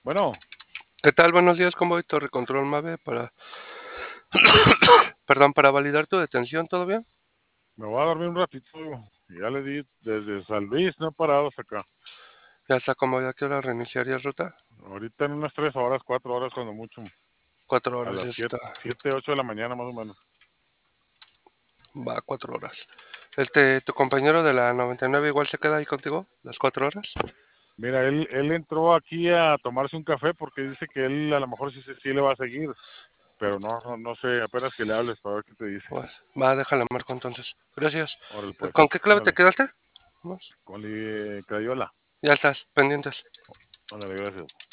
Bueno, ¿Qué tal? Buenos días, convoy Torre Control Mave perdón, para validar tu detención, ¿todo bien? me voy a dormir un ratito. Ya le di desde San Luis, no he parado hasta acá. Ya está, como ya que hora reiniciarías ruta. Ahorita en unas 3 horas, 4 horas cuando mucho. 4 horas, A ya las está. 7, 8 de la mañana más o menos. Va, 4 horas. ¿Tu compañero de la 99 igual se queda ahí contigo las 4 horas? Mira, él entró aquí a tomarse un café porque dice que él a lo mejor sí le va a seguir. Pero no sé, apenas que le hables para ver qué te dice. Pues, va, déjale marco entonces. Gracias. Órale pues, ¿Con qué clave te ándale. quedaste? Vamos. Con Crayola. Ya estás, pendientes. Ándale, gracias.